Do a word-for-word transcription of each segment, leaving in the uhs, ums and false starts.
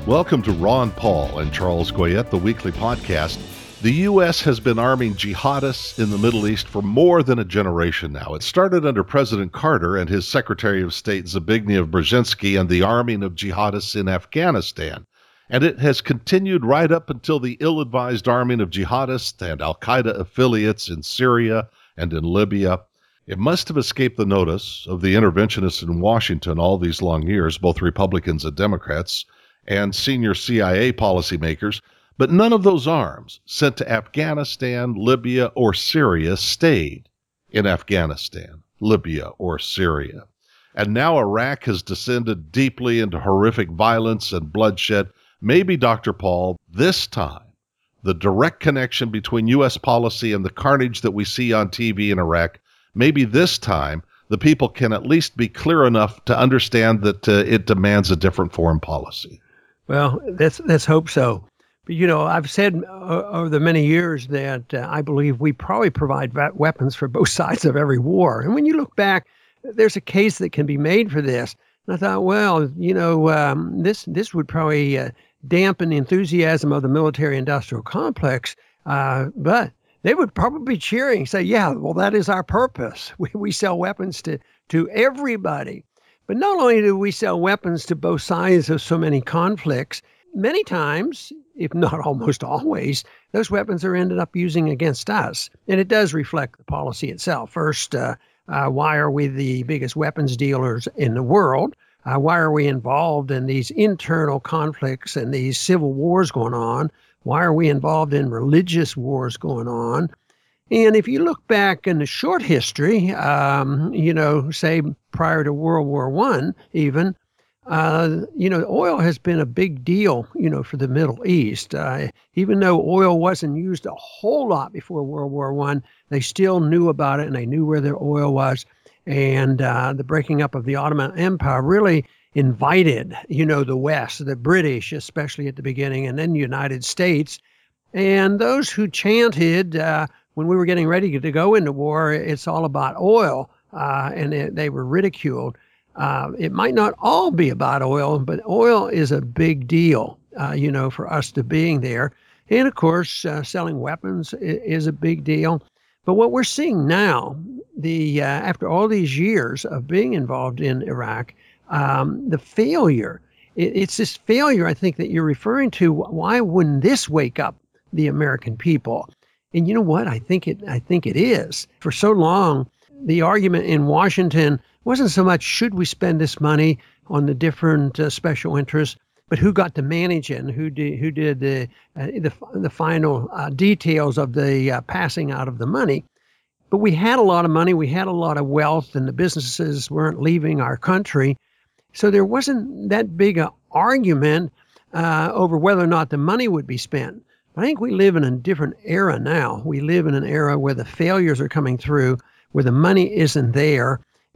Welcome to Ron Paul and Charles Goyette, the weekly podcast. The U S has been arming jihadists in the Middle East for more than a generation now. It started under President Carter and his Secretary of State Zbigniew Brzezinski and the arming of jihadists in Afghanistan. And it has continued right up until the ill-advised arming of jihadists and al-Qaeda affiliates in Syria and in Libya. It must have escaped the notice of the interventionists in Washington all these long years, both Republicans and Democrats, and senior C I A policymakers, but none of those arms sent to Afghanistan, Libya, or Syria stayed in Afghanistan, Libya, or Syria. And now Iraq has descended deeply into horrific violence and bloodshed. Maybe, Doctor Paul, this time, the direct connection between U S policy and the carnage that we see on T V in Iraq, maybe this time the people can at least be clear enough to understand that uh, it demands a different foreign policy. Well, let's, let's hope so. But, you know, I've said uh, over the many years that uh, I believe we probably provide va- weapons for both sides of every war. And when you look back, there's a case that can be made for this. And I thought, well, you know, um, this this would probably uh, dampen the enthusiasm of the military-industrial complex. Uh, but they would probably be cheering, say, yeah, well, that is our purpose. We, we sell weapons to, to everybody. But not only do we sell weapons to both sides of so many conflicts, many times, if not almost always, those weapons are ended up using against us. And it does reflect the policy itself. First, uh, uh, why are we the biggest weapons dealers in the world? Uh, why are we involved in these internal conflicts and these civil wars going on? Why are we involved in religious wars going on? And if you look back in the short history, um, you know, say prior to World War One, even, uh, you know, oil has been a big deal, you know, for the Middle East. Uh, even though oil wasn't used a whole lot before World War One, they still knew about it and they knew where their oil was. And uh, the breaking up of the Ottoman Empire really invited, you know, the West, the British, especially at the beginning, and then the United States. And those who chanted uh, when we were getting ready to go into war, it's all about oil, uh, and it, they were ridiculed. Uh, it might not all be about oil, but oil is a big deal, uh, you know, for us to being there. And of course, uh, selling weapons is a big deal. But what we're seeing now, the uh, after all these years of being involved in Iraq, um, the failure, it, it's this failure, I think, that you're referring to. Why wouldn't this wake up the American people? And you know what? I think it. I think it is. For so long, the argument in Washington wasn't so much should we spend this money on the different uh, special interests, but who got to manage it and who did who did the uh, the, the final uh, details of the uh, passing out of the money. But we had a lot of money, we had a lot of wealth, and the businesses weren't leaving our country, so there wasn't that big a argument uh, over whether or not the money would be spent. I think we live in a different era now. We live in an era where the failures are coming through, where the money isn't there,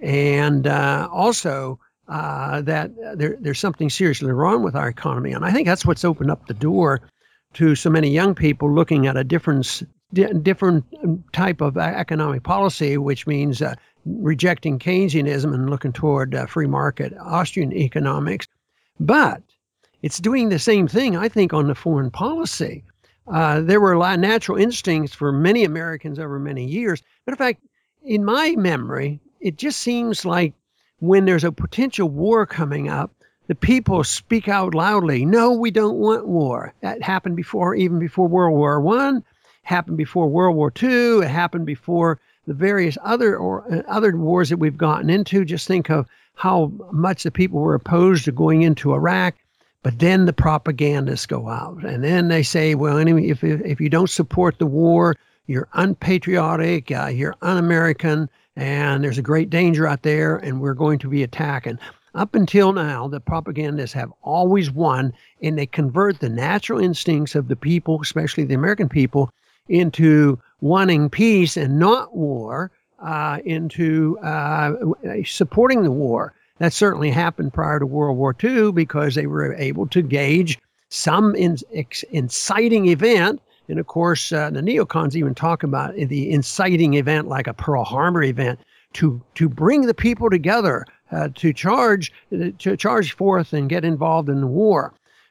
and uh, also uh, that there, there's something seriously wrong with our economy. And I think that's what's opened up the door to so many young people looking at a different, different type of economic policy, which means uh, rejecting Keynesianism and looking toward uh, free market Austrian economics. But it's doing the same thing, I think, on the foreign policy. Uh, there were a lot of natural instincts for many Americans over many years. But in fact, in my memory, it just seems like when there's a potential war coming up, the people speak out loudly, no, we don't want war. That happened before, even before World War One, happened before World War Two, it happened before the various other or uh, other wars that we've gotten into. Just think of how much the people were opposed to going into Iraq. But then the propagandists go out, and then they say, well, anyway, if if you don't support the war, you're unpatriotic, uh, you're un-American, and there's a great danger out there, and we're going to be attacking. Up until now, the propagandists have always won, and they convert the natural instincts of the people, especially the American people, into wanting peace and not war, uh, into uh, supporting the war. That certainly happened prior to World War Two because they were able to gauge some in, ex, inciting event. And of course, uh, the neocons even talk about the inciting event like a Pearl Harbor event to, to bring the people together, uh, to charge to charge forth and get involved in the war.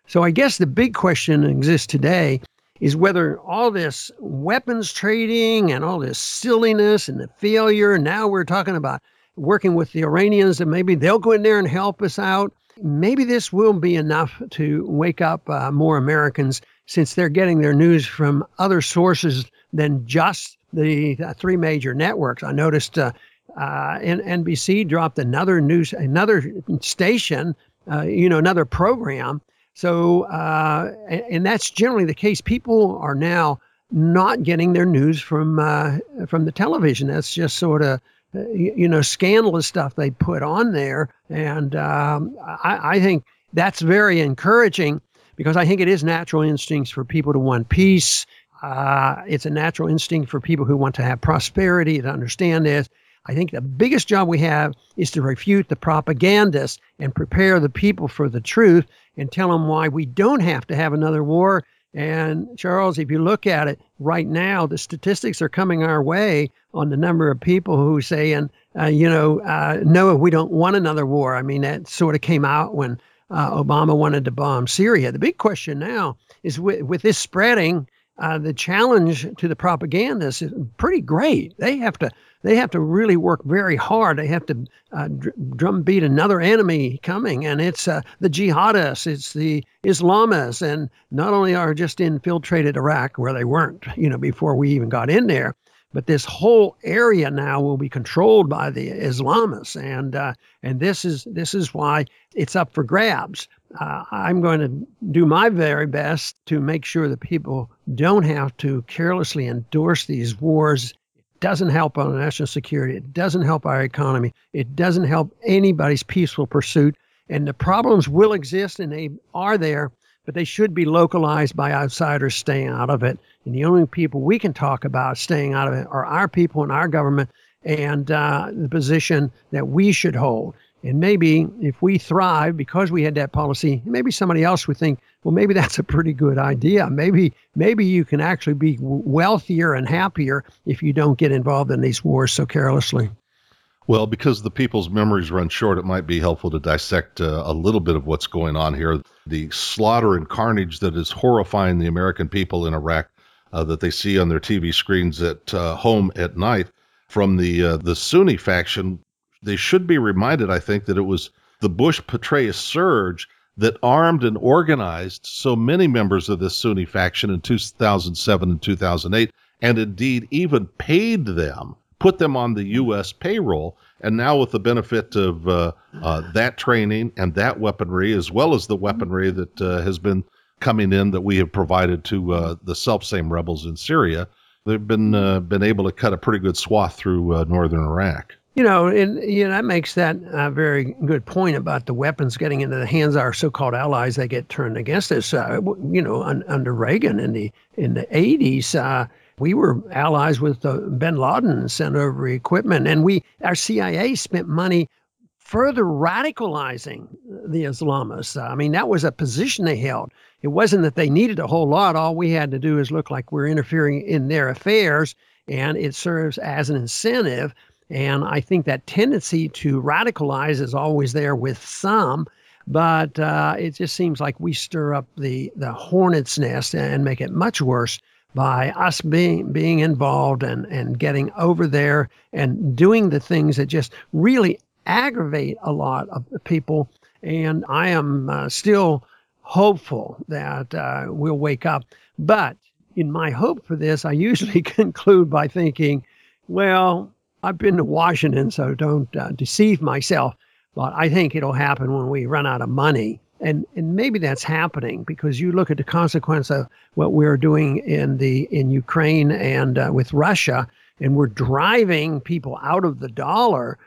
So I guess the big question that exists today is whether all this weapons trading and all this silliness and the failure, now we're talking about working with the Iranians and maybe they'll go in there and help us out. Maybe this will be enough to wake up uh, more Americans, since they're getting their news from other sources than just the uh, three major networks. I noticed uh, uh, N B C dropped another news, another station, uh, you know, another program. So, uh, and, and that's generally the case. People are now not getting their news from uh, from the television. That's just sort of, uh, you, you know, scandalous stuff they put on there. And um, I, I think that's very encouraging, because I think it is natural instincts for people to want peace. Uh, it's a natural instinct for people who want to have prosperity, to understand this. I think the biggest job we have is to refute the propagandists and prepare the people for the truth and tell them why we don't have to have another war. And Charles, if you look at it right now, the statistics are coming our way on the number of people who say, and uh, you know, uh, no, we don't want another war. I mean, that sort of came out when uh, Obama wanted to bomb Syria. The big question now is, with, with this spreading, uh, the challenge to the propagandists is pretty great. They have to they have to really work very hard. They have to uh, dr- drumbeat another enemy coming, and it's uh, the jihadists, it's the Islamists, and not only are just infiltrated Iraq, where they weren't, you know, before we even got in there, but this whole area now will be controlled by the Islamists, and uh, and this is this is why it's up for grabs. Uh, I'm going to do my very best to make sure that people don't have to carelessly endorse these wars. It doesn't help our national security. It doesn't help our economy. It doesn't help anybody's peaceful pursuit. And the problems will exist, and they are there, but they should be localized by outsiders staying out of it. And the only people we can talk about staying out of it are our people and our government, and uh, the position that we should hold. And maybe if we thrive because we had that policy, maybe somebody else would think, well, maybe that's a pretty good idea. Maybe maybe you can actually be wealthier and happier if you don't get involved in these wars so carelessly. Well, because the people's memories run short, it might be helpful to dissect uh, a little bit of what's going on here. The slaughter and carnage that is horrifying the American people in Iraq, uh, that they see on their T V screens at uh, home at night from the uh, the Sunni faction. They should be reminded, I think, that it was the Bush-Petraeus surge that armed and organized so many members of this Sunni faction in two thousand seven and two thousand eight, and indeed even paid them, put them on the U S payroll. And now with the benefit of uh, uh, that training and that weaponry, as well as the weaponry that uh, has been coming in that we have provided to uh, the self-same rebels in Syria, they've been uh, been able to cut a pretty good swath through uh, northern Iraq. You know, and you know, that makes that a very good point about the weapons getting into the hands of our so-called allies. They get turned against us. Uh, you know, un, under Reagan in the in the eighties, uh, we were allies with uh, Bin Laden, sent over equipment, and we our C I A spent money further radicalizing the Islamists. Uh, I mean, that was a position they held. It wasn't that they needed a whole lot. All we had to do is look like we're interfering in their affairs, and it serves as an incentive. And I think that tendency to radicalize is always there with some, but uh, it just seems like we stir up the, the hornet's nest and make it much worse by us being being involved and, and getting over there and doing the things that just really aggravate a lot of people. And I am uh, still hopeful that uh, we'll wake up. But in my hope for this, I usually conclude by thinking, well, I've been to Washington, so don't uh, deceive myself. But I think it'll happen when we run out of money. And and maybe that's happening because you look at the consequence of what we're doing in the in Ukraine and uh, with Russia, and we're driving people out of the dollar,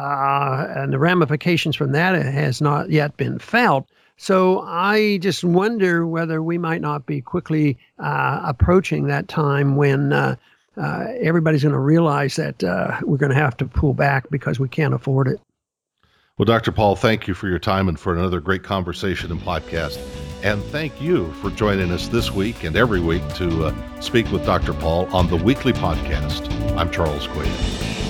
uh, and the ramifications from that has not yet been felt. So I just wonder whether we might not be quickly uh, approaching that time when uh, uh, everybody's going to realize that uh, we're going to have to pull back because we can't afford it. Well, Doctor Paul, thank you for your time and for another great conversation and podcast. And thank you for joining us this week and every week to uh, speak with Doctor Paul on the Weekly Podcast. I'm Charles Quaid.